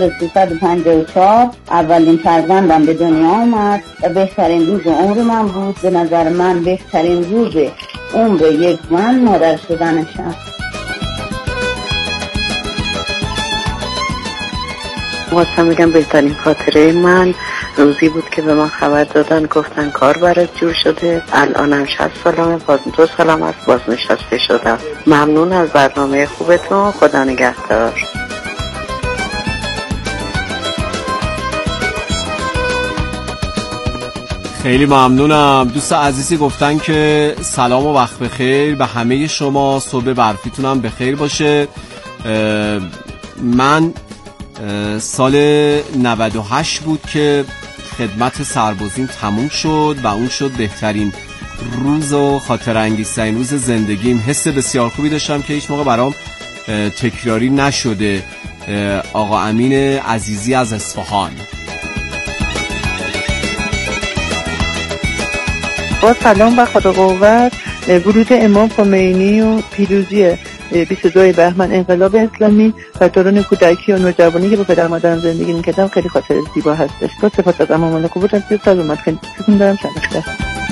سال 354 اولین فرزندم به دنیا آمد و بهترین روز عمر من بود. به نظر من بهترین روز عمر یک زن مادر شدنش است. واسه میگم بهترین خاطره من روزی بود که به من خبر دادن گفتن کار برات جور شده، الانم 60 سالمه، باز 2 سالم هست بازنشسته شدم. ممنون از برنامه خوبتون، خدا نگهدار. خیلی ممنونم. دوست عزیزی گفتن که سلام و وقت بخیر به همه شما، صبح برفیتونم بخیر باشه. من سال 98 بود که خدمت سربازیم تموم شد و اون شد بهترین روز و خاطر انگیزترین روز زندگیم. حس بسیار خوبی داشتم که هیچ موقع برام تکراری نشده. آقا امین عزیزی از اصفهان. با سلام و خدا قوت. ورود امام خمینی و پیروزی 22 بهمن انقلاب اسلامی و دوران کودکی و نوجوانی که با پدر مادرم زندگی می‌کردم خیلی خاطر زیبا هستش. با سپاس از امام قبول از سال اومد خیلی سکون دارم. شناخته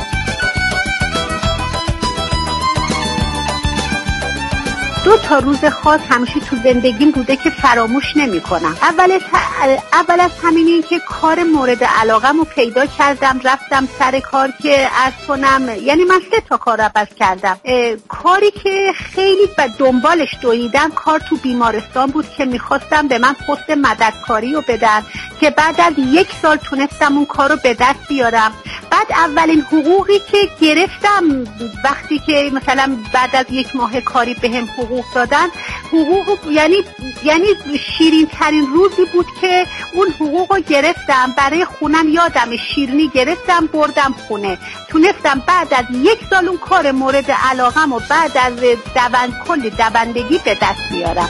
دو تا روز خاص همیشه تو زندگیم بوده که فراموش نمی کنم. اول از همین این که کار مورد علاقم رو پیدا کردم، رفتم سر کار که عرض کنم، یعنی من 3 تا کار عوض کردم. کاری که خیلی دنبالش دویدم کار تو بیمارستان بود که میخواستم به من پست مددکاری رو بدن که بعد از 1 سال تونستم اون کار رو به دست بیارم. بعد اولین حقوقی که گرفتم وقتی که مثلا بعد از 1 ماه کاری بهم حقوق دادن، حقوق یعنی شیرین ترین روزی بود که اون حقوق رو گرفتم. برای خونم یادم شیرینی گرفتم بردم خونه، تونستم بعد از 1 سال اون کار مورد علاقم و بعد از کل دوندگی به دست بیارم.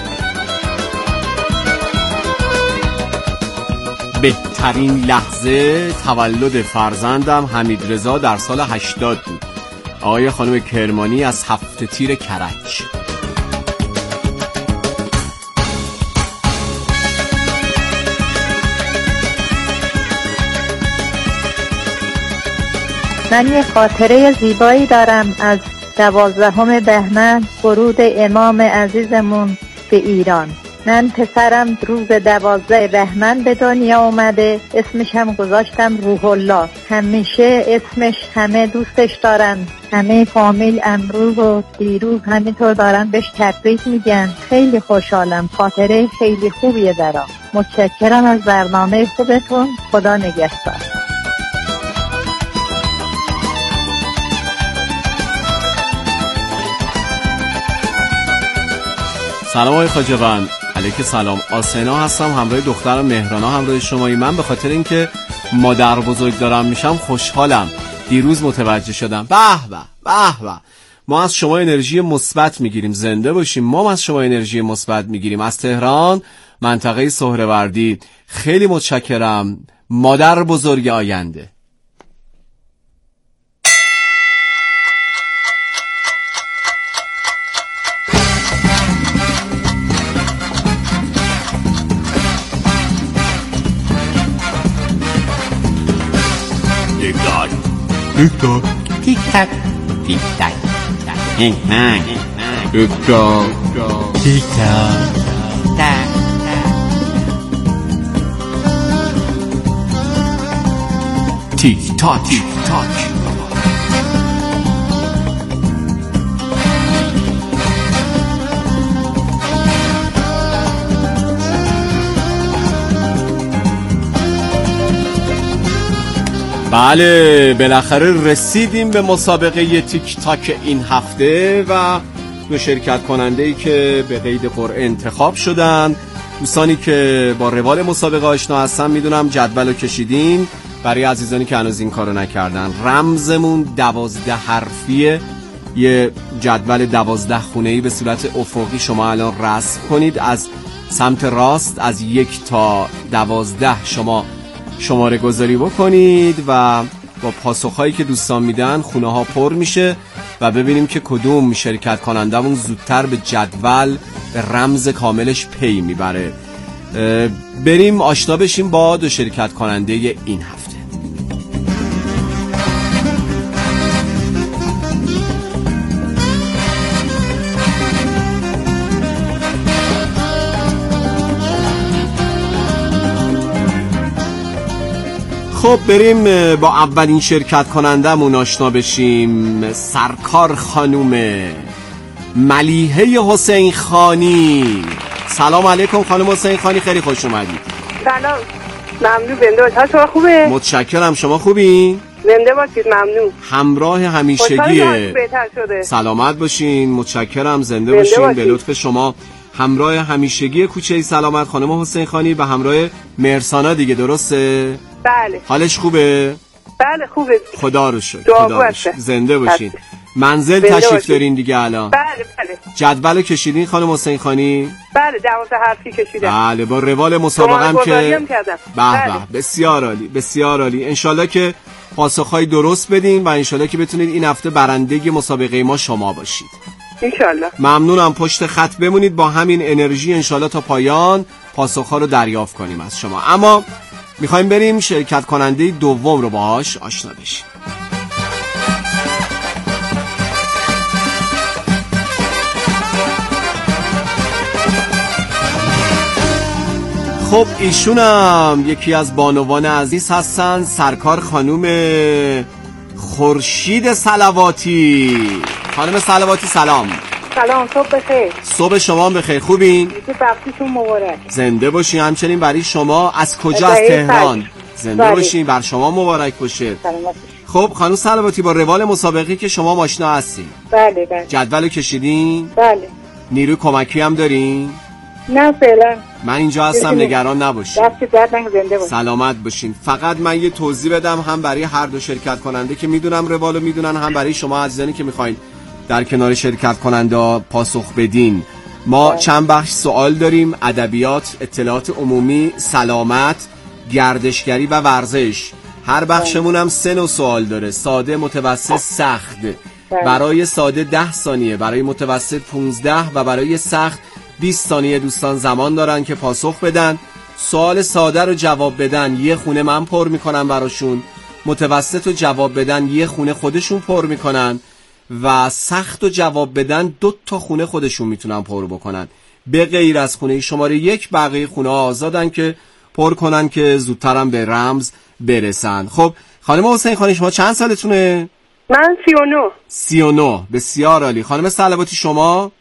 بهترین لحظه تولد فرزندم حمید رضا در سال 80 بود. آقای خانم کرمانی از 7 تیر کرج. من یه خاطره زیبایی دارم از 12 بهمن، ورود امام عزیزمون به ایران. من پسرم روز 12 بهمن به دنیا اومده، اسمش هم گذاشتم روح الله. همیشه اسمش همه دوستش دارن، همه فامیل امروز و دیروز همینطور دارن بهش تبریک میگن. خیلی خوشحالم، خاطره خیلی خوبیه برام. متشکرم از برنامه خوبتون، خدا نگهدار. سلام آقای خواجه‌بند. علیک سلام. آسنا هستم، همراه دخترم مهرانا همراه شمایی. من به خاطر اینکه مادر بزرگ دارم میشم خوشحالم. دیروز متوجه شدم. به به به به، ما از شما انرژی مثبت میگیریم. زنده باشیم. ما از شما انرژی مثبت میگیریم. از تهران منطقه سهروردی. خیلی متشکرم. مادر بزرگ آینده. تیک تاک تیک تاک تیک تاک تیک تاک تیک تاک تیک تاک تیک تاک تیک تاک. بله، بالاخره رسیدیم به مسابقه تیک تاک این هفته و 2 شرکت کننده‌ای که به قید قرعه انتخاب شدن. دوستانی که با روال مسابقه آشنا هستن میدونم جدول رو کشیدین. برای عزیزانی که هنوز این کارو نکردن، رمزمون 12 حرفیه. یه جدول 12 خونه‌ای به صورت افقی شما الان رسم کنید. از سمت راست از 1 تا 12 شما شماره گذاری بکنید و با پاسخهایی که دوستان میدن خونه ها پر میشه و ببینیم که کدوم شرکت کنندمون زودتر به جدول به رمز کاملش پی میبره. بریم آشنا بشیم با دو شرکت کننده این هفته. خب بریم با اولین شرکت کنندمون آشنا بشیم. سرکار خانوم ملیحه حسین خانی. سلام علیکم خانم حسین خانی، خیلی خوش اومدید. سلام، ممنون. زنده باشید. شما خوبه؟ متشکرم. شما خوبین؟ زنده باشید. ممنون. همراه همیشگی. بهتر شده. سلامت باشین. متشکرم. زنده باشین. به لطف شما همراه همیشگی کوچه سلامت خانم حسین خانی و همراه مرسانا دیگه، درسته؟ بله. حالش خوبه؟ بله خوبه. خدا رو شکر. زنده باشین. منزل تشریف دارین دیگه الان؟ بله بله. جدولو کشیدین خانم حسین خانی؟ بله 12 حرفی کشیدم. بله با روال مسابقه هم که به بسیار عالی، بسیار عالی. انشالله که پاسخهای درست بدین و انشالله که بتونید این هفته برنده مسابقه ما شما باشید. انشالله. ممنونم. پشت خط بمونید با همین انرژی انشالله تا پایان پاسخها رو دریافت کنیم از شما. اما میخوایم بریم شرکت کننده دوم رو باهاش آشنا بشیم. خب ایشونم یکی از بانوان عزیز هستن، سرکار خانوم خورشید صلواتی. خانم صلواتی سلام. سلام، صبح بخیر. صبح شما هم بخیر. خوبین؟ وقتتون مبارک. زنده باشین. همچنین برای شما از کجا؟ از تهران. زنده باشین. بر شما مبارک باشه. خب خانم صلواتی با روال مسابقه که شما آشنا هستین؟ بله بله. جدولو کشیدین؟ بله. نیروی کمکی هم دارین؟ نه فعلا. من اینجا هستم، نگران نباشین. زنده باشین. سلامت باشین. فقط من یه توضیح بدم هم برای هر دو شرکت کننده که میدونم روالو میدونن، هم برای شما عزیزانی که میخواین در کنار شرکت کننده پاسخ بدین. ما چند بخش سوال داریم: ادبیات، اطلاعات عمومی، سلامت، گردشگری و ورزش. هر بخشمون هم 3 نوع سوال داره: ساده، متوسط، سخت. برای ساده 10 ثانیه، برای متوسط 15 و برای سخت 20 ثانیه دوستان زمان دارن که پاسخ بدن. سوال ساده رو جواب بدن 1 خونه من پر میکنم براشون، متوسط رو جواب بدن 1 خونه خودشون پر میکنن و سخت رو جواب بدن 2 تا خونه خودشون میتونن پر بکنن. به غیر از خونه شماره 1 بقیه خونه ها آزادن که پر کنن که زودترم به رمز برسن. خب خانم حسین خانی شما چند سالتونه؟ من 39. 39. بسیار عالی. خانم صلواتی شما؟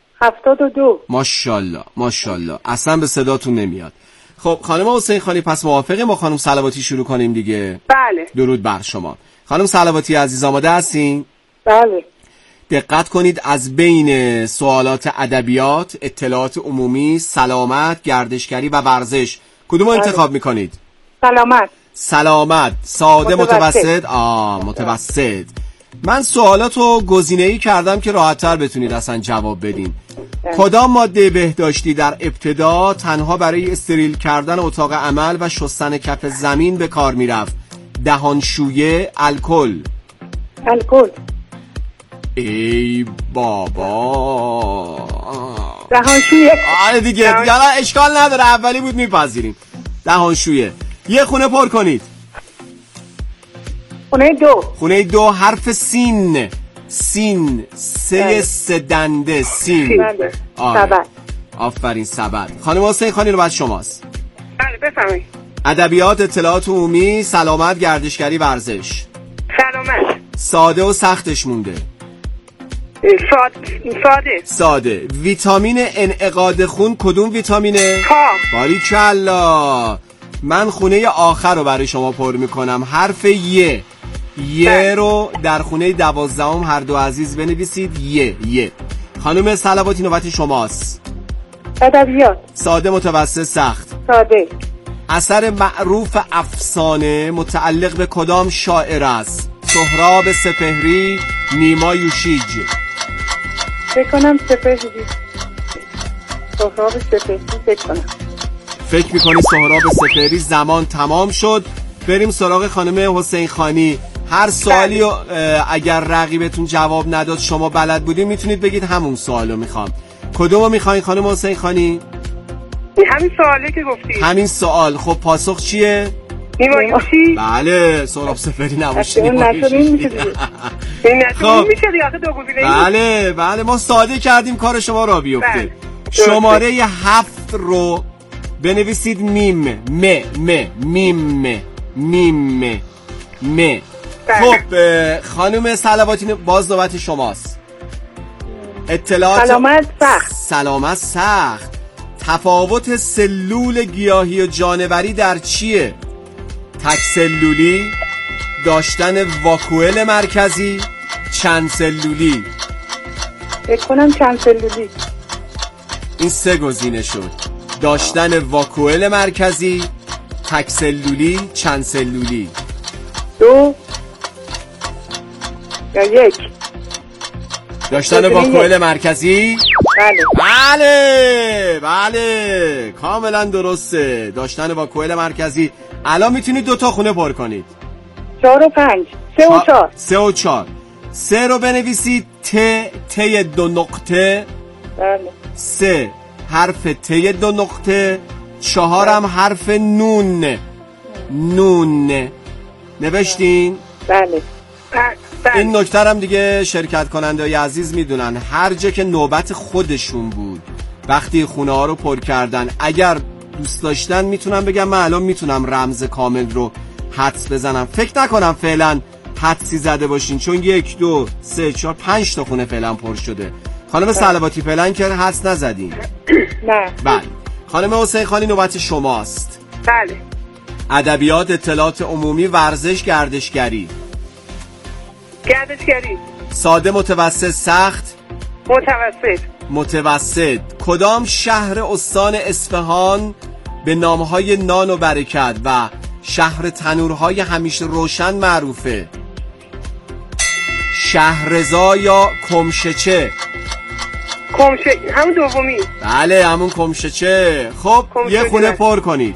72. ماشاءالله ماشاءالله، اصلا به صداتون نمیاد. خب خانم حسین خانی پس موافقه ما خانم صلواتی شروع کنیم دیگه؟ بله. درود بر شما. خانم صلواتی عزیز آماده هستین؟ بله. دقت کنید، از بین سوالات ادبیات، اطلاعات عمومی، سلامت، گردشگری و ورزش کدوم رو انتخاب میکنید؟ سلامت. سلامت. ساده، متوسط؟ متوسط. من سوالاتو گزینه‌ای کردم که راحت‌تر بتونید اصلا جواب بدین. کدام ماده بهداشتی در ابتدا تنها برای استریل کردن اتاق عمل و شستن کف زمین به کار میرفت؟ دهانشویه، الکل. الکل. ای بابا. دهانشویه. آره دیگه اشکال نداره، اولی بود میپذیریم. دهانشویه. 1 خونه پر کنید. خونه 2 حرف سین. سین. 3 دنده. سین. سبد. آفرین، سبد. خانم حسین خانی رو بعد شماست. بله بفرمایید. ادبیات، اطلاعات عمومی، سلامت، گردشگری، ورزش. سلامت. ساده و سختش مونده. ساده. ویتامین انعقاد خون کدوم ویتامینه؟ باریکلا. من خونه آخر رو برای شما پر میکنم. حرف ی رو در خونه 12 هر دو عزیز بنویسید. ی. خانم صلواتی نوبت شماست. ادبیات. ساده، متوسط، سخت. ساده. اثر معروف افسانه متعلق به کدام شاعر است؟ سهراب سپهری، نیما یوشیج. بکنم سپهری. سهراب سپهری بکنم. فکر میکنی سهراب سپهری؟ زمان تمام شد. بریم سراغ خانم حسین خانی. هر سوالی اگر رقیبتون جواب نداد شما بلد بودین میتونید بگید همون سوالو میخوام. کدومو میخواین خانم حسین خانی؟ همین سوالی که گفتی. همین سوال. خب پاسخ چیه؟ نیمایوشی. بله سهراب سپهری نباشی اون نشد این میشه دیگه. این نشد این میشه دیگه آخه دو گزینه. بله ما ساده کردیم کار شما را بیفته. شماره 7 رو بنویسید میم. خب خانم صلواتی باز نوبت شماست. اطلاعات سلامت سخت. تفاوت سلول گیاهی و جانوری در چیه؟ تک سلولی، داشتن واکوئل مرکزی، چند سلولی. فکر کنم چند سلولی. این 3 گزینه شد. داشتن واکوئل مرکزی، تک سلولی، چند سلولی. 2 یا 1. داشتن واکوئل مرکزی. بله کاملا درسته. داشتن واکوئل مرکزی. الان میتونید 2 تا خونه پر کنید. 4 و 5. 3 و 4. 3 و 4. 3 رو بنویسید ت 2 نقطه. بله. 3 حرف ت 2 نقطه. 4 هم حرف نون. نوشتین؟ بله. این نکته هم دیگه شرکت کننده های عزیز میدونن. هر جا که نوبت خودشون بود وقتی خونه ها رو پر کردن، اگر دوست داشتن میتونم بگم من الان میتونم رمز کامل رو حدس بزنم. فکر نکنم فعلا حدسی زده باشین چون 1 2 3 4 5 تا خونه فعلا پر شده. خانم صلواتی فعلا که حدس نزدین؟ نه. بله. خانم حسین خانی نوبت شماست. بله. ادبیات، اطلاعات عمومی، ورزش، گردشگری. ساده، متوسط، سخت؟ متوسط. کدام شهر استان اصفهان به نامهای نان و برکت و شهر تنورهای همیشه روشن معروفه؟ شهرزا یا کمشچه؟ همون دومی. بله همون کمشچه. خب یه خونه پر کنید.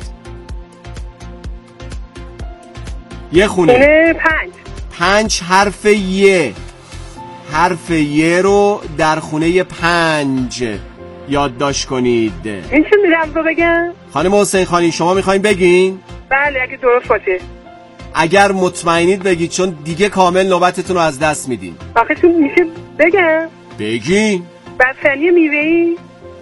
یه خونه 5 حرف ی. حرف ی رو در خونه 5 یادداشت کنید. این چه میرم رو بگم؟ خانم حسین خانی شما میخواین بگین؟ بله اگه درست باشه. اگر مطمئنید بگید چون دیگه کامل نوبتتون رو از دست میدین. آخه چون میشه بگم؟ بگین. بستنی میوه‌ای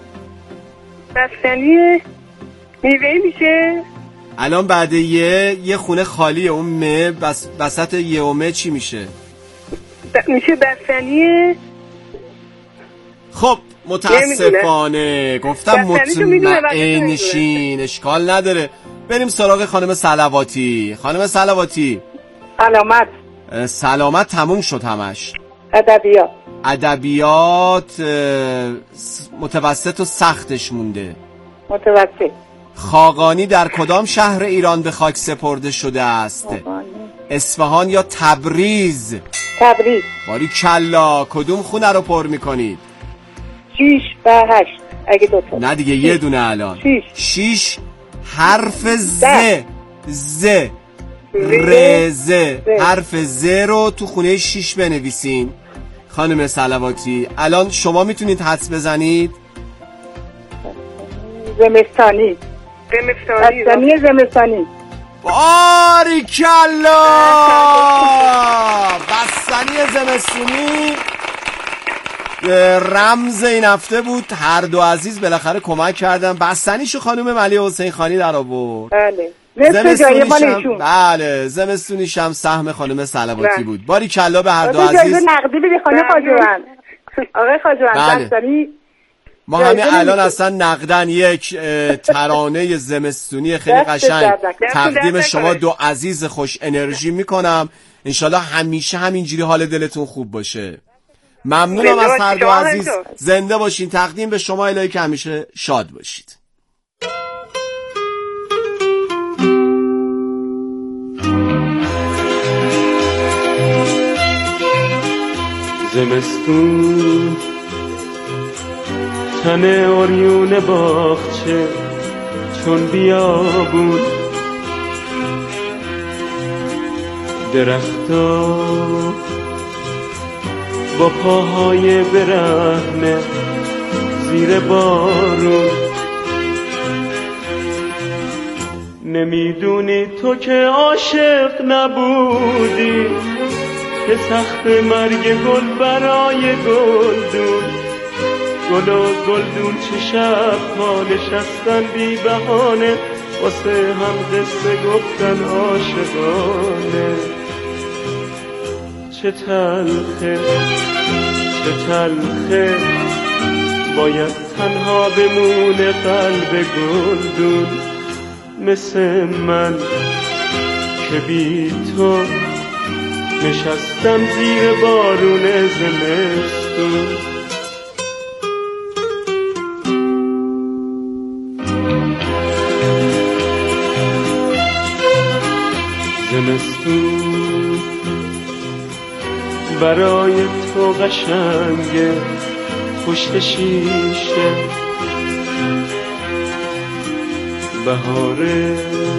میشه. الان بعد یه خونه خالیه. اون م وسط ی و م چی میشه؟ میشه بستنی. خب متاسفانه گفتم مطمئن شین. اشکال نداره. بریم سراغ خانم صلواتی. خانم صلواتی سلامت تموم شد همش. ادبیات متوسط و سختش مونده. متوسط. خاقانی در کدام شهر ایران به خاک سپرده شده است؟ اصفهان یا تبریز؟ باری کلا. کدوم خونه رو پر میکنید؟ 6 و 8 اگه 2 تا. نه دیگه 1 دونه الان. 6 حرف ز رز. حرف ز رو تو خونه 6 بنویسین. خانم صلواتی الان شما میتونید حدس بزنید؟ زمستانی. باریکلا. بستنی زمستونی رمز این هفته بود. هر دو عزیز بالاخره کمک کردن. بستنیشو خانم ملی حسین خانی در آورد. بله زمستونیش هم سهم خانم صلواتی بود. باریکلا به هر دو عزیز. نقدی بدی خانم خواجوان. آقای خواجوان بستنی ما همین الان اصلا نقدن یک ترانه زمستونی خیلی قشنگ تقدیم شما دو عزیز خوش انرژی میکنم. انشالله همیشه همینجوری حال دلتون خوب باشه. ممنونم از هر دو عزیز. زنده باشین. تقدیم به شما الهی که همیشه شاد باشید. زمستون تن اوریون باغچه چون بیابون، درختا با پاهای برهنه زیر بارون، نمیدونی تو که عاشق نبودی که سخت مرگ گل برای گلدون، گل و گلدون چه شب ها نشستن بی بهانه واسه هم قصه گفتن عاشقانه. چه تلخه چه تلخه باید تنها بمونه قلب گلدون مثل من که بی تو نشستم زیر بارون زمستون. زمستون برای تو قشنگه پشت شیشه، بهاره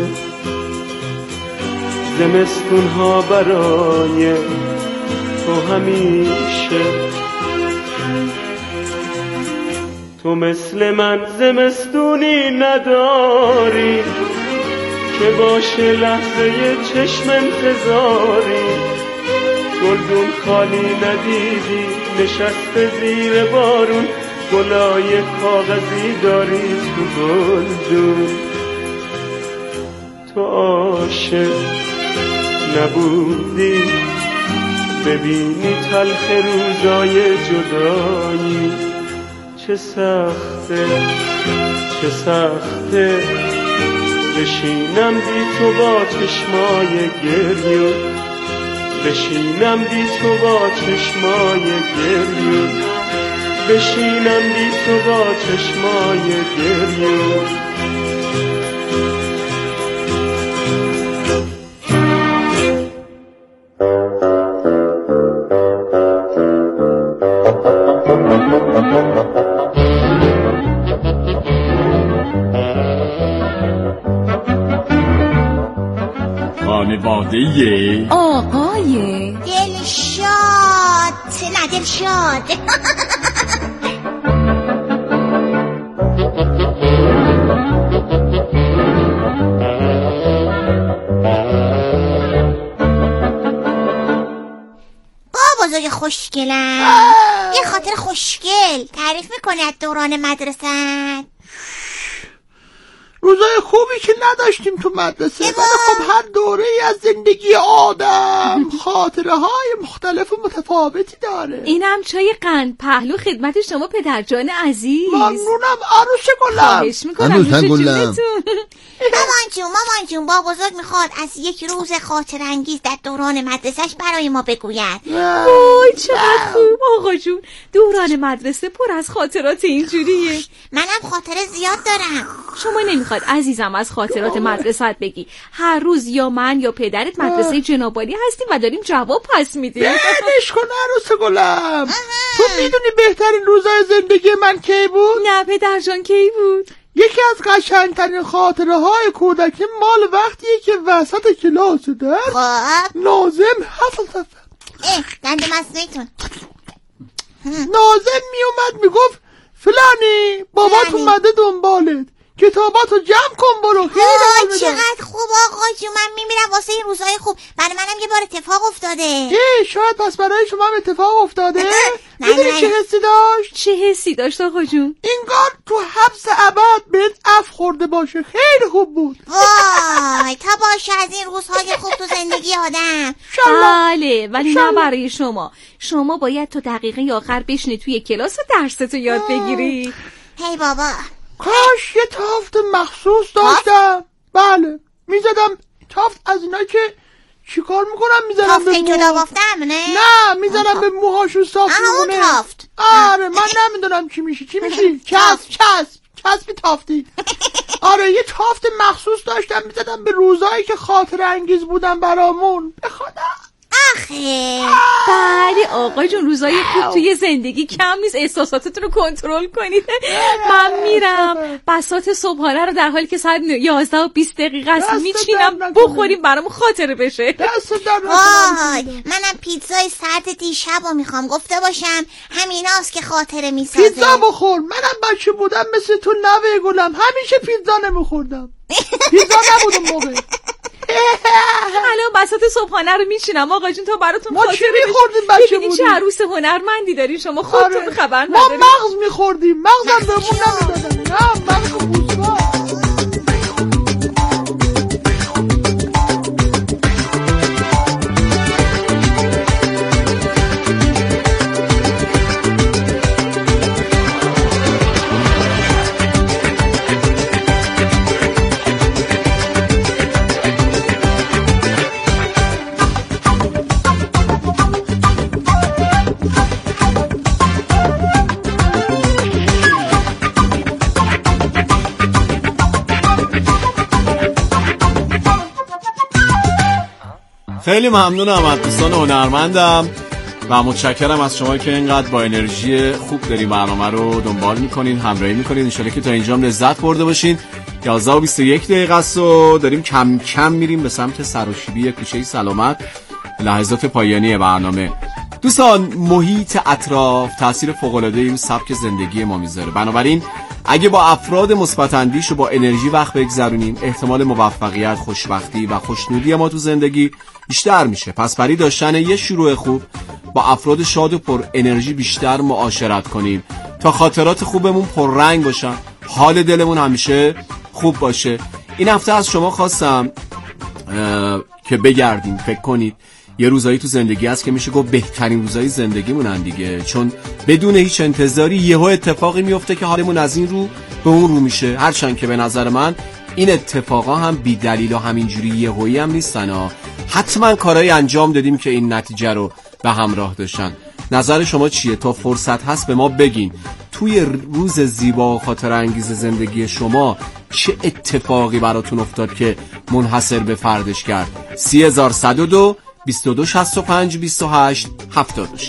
زمستون ها برای تو همیشه. تو مثل من زمستونی نداری که باشه لحظه چشم انتظاری، گلدون خالی ندیدی نشسته زیر بارون، گلای کاغذی داری تو گلدون. تو عاشق نبودی ببینی تلخ روزای جدایی، چه سخته چه سخته بشینم بی تو با چشمای گریون، بشینم بی تو با چشمای گریون، بشینم بی تو با چشمای گریون. خانواده آقای دلشاد نه دلشاد. بزرگ خوشگلم، یه خاطر خوشگل تعریف میکنی از دوران مدرسه؟ روزای خوبی که نداشتیم تو مدرسه، ولی خب هر دوره از زندگی آدم خاطره های مختلف و متفاوتی داره. اینم چای قند پهلو خدمت شما پدرجان عزیز. ممنونم عروس گلم. خواهش میکنم نوش جونتون. مامان جون با بزرگ میخواد از یک روز خاطر انگیز در دوران مدرسهش برای ما بگوید. وای چقدر خوب آقا جون، دوران مدرسه پر از خاطرات اینجوریه. منم خاطره زیاد دارم. شما نمیخواد عزیزم از خاطرات مدرسه‌ت بگی؟ هر روز یا من یا پدرت مدرسه جنابعالی هستیم و داریم جواب پس میدیم. بهش کن عروس گلم. تو میدونی بهترین روزای زندگی من کی بود؟ نه پدرجان کی بود؟ یکی از قشنگترین خاطره های کودکی مال وقتیه که وسط کلاس درس ناظم حفظ دند مصنوعیتون ناظم میومد میگفت فلانی بابات اومده دنبالت، کتاباتو جمع کن برو. خیلی چقدر خوب آقا جون، من میمیرم واسه این روزهای خوب. برای منم یه بار اتفاق افتاده. شاید پس برای شما هم اتفاق افتاده. میدونی چه حسی داشت؟ چه حسی داشت آقا جون؟ انگار تو حبس ابد بهت اف خورده باشه. خیلی خوب بود. وای تا باشه از این روزهای خوب تو زندگی آدم. بله ولی نه برای شما باید تو دقیقه آخر بشینی توی کلاس و درستو یاد بگیری. هی بابا کاش یه تافت مخصوص داشتم. بله میزدم تافت از اینا که چیکار میکنم میزنم تافت به جدا بافتم نه میزنم به موهاشو صاف میمونه. تافت آره من نمیدونم چی میشه چسب تافتی. آره یه تافت مخصوص داشتم میزدم به روزایی که خاطر انگیز بودن برامون. به خدا آخه. بله آقا جون، روزای خوب توی زندگی کم نیست، احساساتتون رو کنترل کنید. من میرم بساط صبحانه رو در حالی که ساعت 11 و 20 دقیقه است میچینم بخوریم برامون خاطره بشه. وای منم پیتزای سرد دیشب رو میخوام، گفته باشم همیناست که خاطره میسازه. پیتزا بخور. منم بچه بودم مثل تو نوه گلم همیشه پیتزا نمیخوردم. پیتزا نبود اون موقع. الان بساط صبحانه رو میچینم آقا جون تا براتون خاطره بشه. ما چی میخوردیم بچه بودیم؟ چه عروس هنرمندی دارین شما، خودتون خبر ندارین. ما مغز میخوردیم، مغزم بهمون نمیدادن. نه مغز بوزبا. خیلی ممنونم از دوستان هنرمندم و متشکرم از شما که اینقدر با انرژی خوب دارین برنامه رو دنبال میکنین، همراهی میکنین. انشالله که تا اینجا لذت برده باشین. 11 و 21 دقیقه است و داریم کم کم میریم به سمت سراشیبی کوچه سلامت، لحظات پایانی برنامه. دوستان محیط اطراف تاثیر فوق‌العاده‌ای رو سبک زندگی ما میذاره، بنابراین اگه با افراد مثبت اندیش و با انرژی وقت بگذرونیم احتمال موفقیت، خوشبختی و خوشنودی ما تو زندگی بیشتر میشه. پس برای داشتن یه شروع خوب با افراد شاد و پر انرژی بیشتر معاشرت کنیم تا خاطرات خوبمون پر رنگ باشن، حال دلمون همیشه خوب باشه. این هفته از شما خواستم که بگردیم فکر کنید یه روزایی تو زندگی هست که میشه گفت بهترین روزای زندگیمونن دیگه، چون بدون هیچ انتظاری یهو اتفاقی میفته که حالمون از این رو به اون رو میشه. هرچند که به نظر من این اتفاقا هم بی دلیل و همینجوری یهویی هم نیستن ها. حتما کارهای انجام دادیم که این نتیجه رو به همراه داشتن. نظر شما چیه؟ تا فرصت هست به ما بگین توی روز زیبا و خاطره انگیز زندگی شما چه اتفاقی براتون افتاد که منحصر به فردش کرد. 3102 2265 28 76.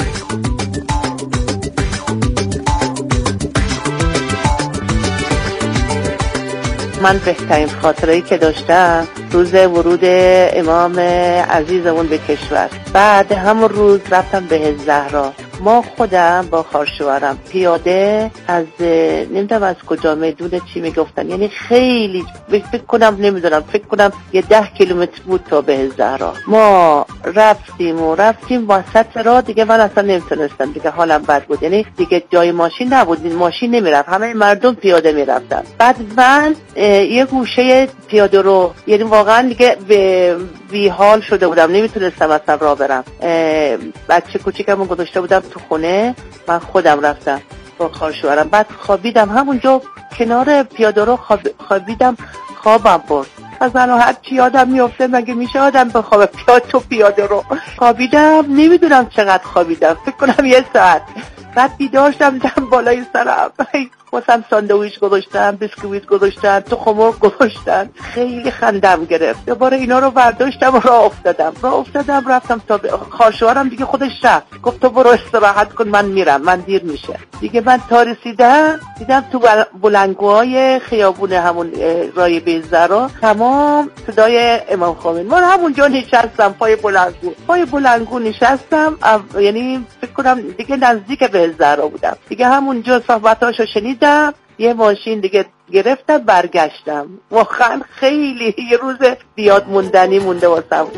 من بهترین خاطره‌ای که داشتم روز ورود امام عزیزمون به کشور. بعد همون روز رفتم به زهرا. ما خودم با خواهرشوهرم پیاده از نمیدونم از کجا میدون چی میگفتن، یعنی خیلی فکر کنم یه 10 کیلومتر بود تا به زهرا. ما رفتیم وسط راه دیگه من اصلا نمیتونستم، دیگه حالم بد بود، یعنی دیگه جای ماشین نبود، ماشین نمیرفت، همه مردم پیاده میرفتن. بعد من یه گوشه پیاده رو، یعنی واقعا دیگه بی حال شده بودم، نمیتونستم اصلا راه برم. بچه کوچیکمو گذاشته بودم تو خونه، من خودم رفتم با خواهرشوهرم. بعد خوابیدم همونجا کنار پیاده رو، خوابیدم، خوابم برد. از الان هر چی یادم میفته، مگه میشه آدم بخوابه پیاده رو؟ خوابیدم، نمیدونم چقدر خوابیدم، فکر کنم 1 ساعت. بعد بیدار شدم، دیدم بالای سرم واسم ساندویچ گذاشتن، بیسکویت گذاشتن، تخم گذاشتن. خیلی خندم گرفت. دوباره اینا رو برداشتم و راه افتادم رفتم تا خواهرشوهرم دیگه خودش رفت، گفت تو برو استراحت کن، من میرم، من دیر میشه دیگه. من تا رسیدم دیدم تو بلندگوهای خیابون همون رای بیزرا تمام صدای امام خمینی. من همونجا نشستم پای بلندگو نشستم، یعنی فکر کنم دیگه نزدیک به زهرا بودم دیگه. همونجا صحبتاشو شنیدم، یه ماشین دیگه گرفتم، برگشتم. واقعا خیلی یه روز بیاد موندنی مونده واسم.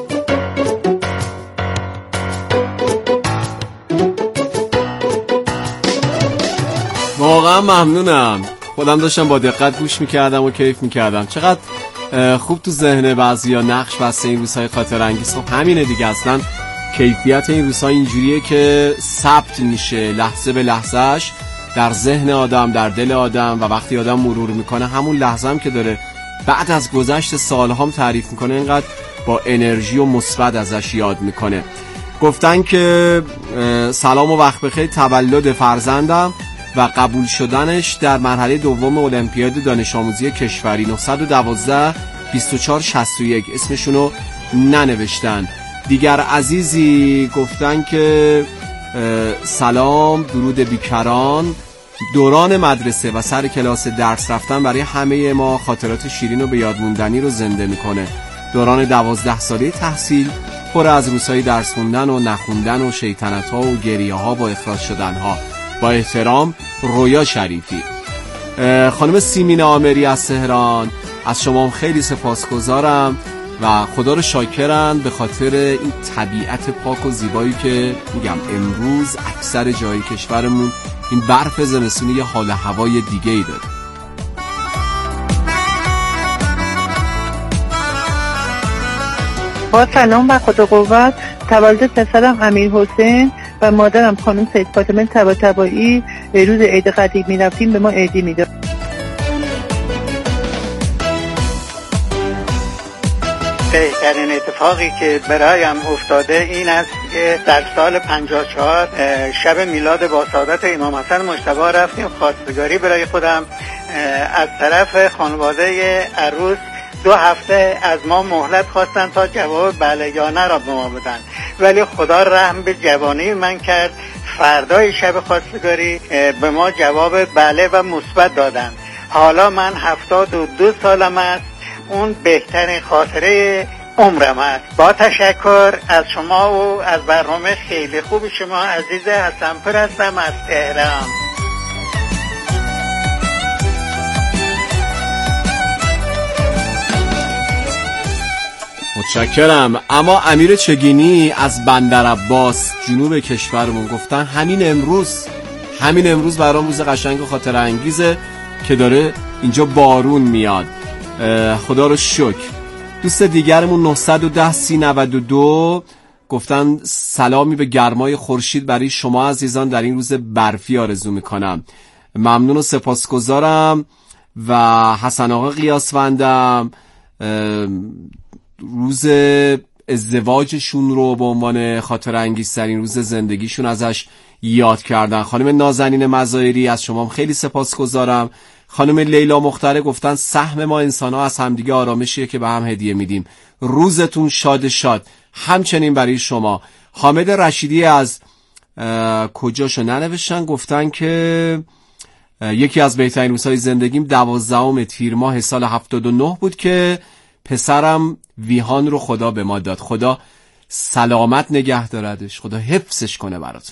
واقعا ممنونم. خودم داشتم با دقت گوش میکردم و کیف میکردم. چقدر خوب تو ذهن بعضیا نقش بسته این روزهای خاطره انگیز. خب همینه دیگه، اصلا کیفیت این روزها اینجوریه که ثبت میشه لحظه به لحظهش در ذهن آدم، در دل آدم، و وقتی آدم مرور میکنه همون لحظه هم که داره بعد از گذشت سالهام تعریف میکنه اینقدر با انرژی و مثبت ازش یاد میکنه. گفتن که سلام و وقت بخیر، تولد فرزندم و قبول شدنش در مرحله دوم المپیاد دانش آموزی کشوری 912 2461 اسمشونو ننوشتن. دیگر عزیزی گفتن که سلام، درود بیکران. دوران مدرسه و سر کلاس درس رفتن برای همه ما خاطرات شیرین و به یاد موندنی رو زنده میکنه. دوران 12 ساله تحصیل پر از روزهای درس خوندن و نخوندن و شیطنت ها و گریه ها و اخراج شدن ها. با احترام، رویا شریفی. خانم سیمین آمری از تهران، از شما خیلی سپاسگزارم و خدا رو شاکرم به خاطر این طبیعت پاک و زیبایی که میگم امروز اکثر جای کشورمون این برف زمستونی یه حال هوای دیگه ای داره. با سلام و خدا قوت. تولد پسرم امیر حسین و مادرم خانم سید فاطمه طباطبایی روز عید قدیر می رفتیم به ما عیدی می داد. بهترین اتفاقی که برایم افتاده این است که در سال 54 شب میلاد با سعادت امام حسن مجتبی رفتیم خواستگاری برای خودم. از طرف خانواده عروس 2 هفته از ما مهلت خواستن تا جواب بله یا نه را به ما بدن، ولی خدا رحم به جوانی من کرد. فردای شب خواستگاری به ما جواب بله و مثبت دادن. حالا من 72 سالم است. اون بهترین خاطره عمرم است. با تشکر از شما و از برنامه خیلی خوب شما. عزیز حسنپور هستم از تهران. متشکرم. اما امیر چگینی از بندرعباس جنوب کشورمون گفتن همین امروز برام روز قشنگ و خاطره انگیزه که داره اینجا بارون میاد. خدا رو شکر. دوست دیگرمون 910 3092 گفتن سلامی به گرمای خورشید برای شما عزیزان در این روز برفی آرزو میکنم. ممنون و سپاسگزارم. و حسن آقا قیاسوندم روز ازدواجشون رو به عنوان خاطره انگیزترین روز زندگیشون ازش یاد کردن. خانم نازنین مزایری از شما خیلی سپاسگزارم. خانم لیلا مختاره گفتن سهم ما انسان‌ها از همدیگه آرامشیه که به هم هدیه میدیم. روزتون شاد شاد. همچنین برای شما. حامد رشیدی از کجاشو ننوشتن گفتن که یکی از بهترین روزهای زندگیم 12 تیر ماه سال 79 بود که پسرم ویهان رو خدا به ما داد. خدا سلامت نگه داردش، خدا حفظش کنه براتون.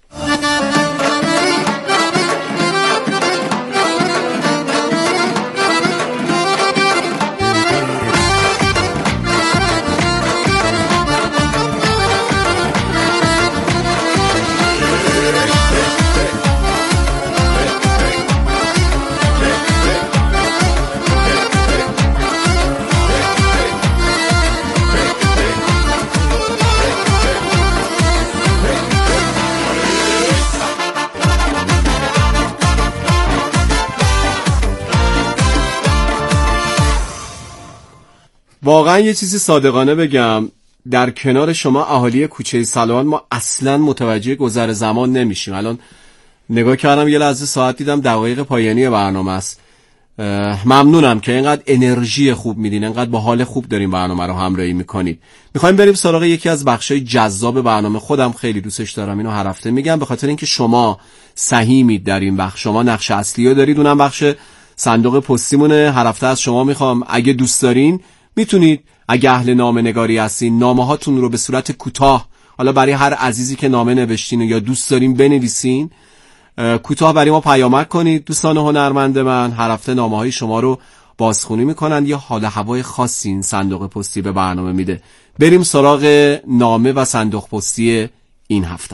واقعا یه چیزی صادقانه بگم، در کنار شما اهالی کوچه سلوان ما اصلا متوجه گذر زمان نمیشیم. الان نگاه کردم یه لحظه ساعت دیدم دقایق پایانی برنامه است. ممنونم که اینقدر انرژی خوب میدین، اینقدر با حال خوب داریم برنامه رو همراهی میکنید. میخوایم بریم سراغ یکی از بخشای جذاب برنامه. خودم خیلی دوستش دارم، اینو هر هفته میگم، به خاطر اینکه شما سهیمید در این بخش، شما نقش اصلی رو دارید. اونم بخش صندوق پستیمونه. هر هفته از شما میخوام اگه دوست دارین میتونید، اگه اهل نامه نگاری هستین، نامه هاتون رو به صورت کوتاه، حالا برای هر عزیزی که نامه نوشتین یا دوست دارین بنویسین، کوتاه برای ما پیامک کنید. دوستان هنرمند من هر هفته نامه های شما رو بازخونی میکنن. یه حال هوای خاصی این صندوق پستی به برنامه میده. بریم سراغ نامه و صندوق پستی این هفته.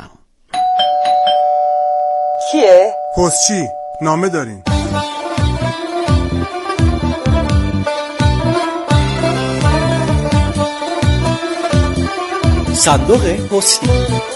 کیه؟ پستچی نامه دارین. صندوق پستی.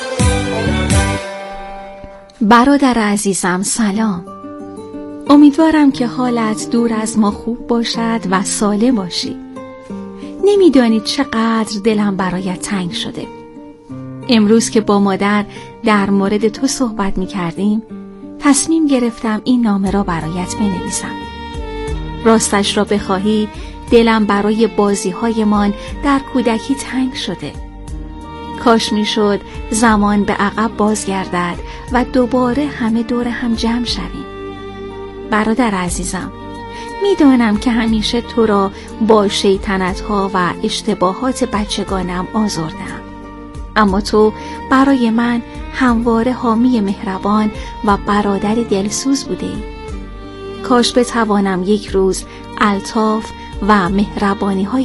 برادر عزیزم سلام. امیدوارم که حالت دور از ما خوب باشد و سالم باشی. نمیدانید چقدر دلم برایت تنگ شده. امروز که با مادر در مورد تو صحبت می کردیم، تصمیم گرفتم این نامه را برایت بنویسم. راستش را بخواهی دلم برای بازی‌هایمان در کودکی تنگ شده. کاش میشد زمان به عقب بازگردد و دوباره همه دور هم جمع شویم. برادر عزیزم، میدانم که همیشه تو را با شیطنت‌ها و اشتباهات بچگانم آزردم، اما تو برای من همواره حامی مهربان و برادر دلسوز بودی. کاش بتوانم یک روز الطاف و مهربانی‌های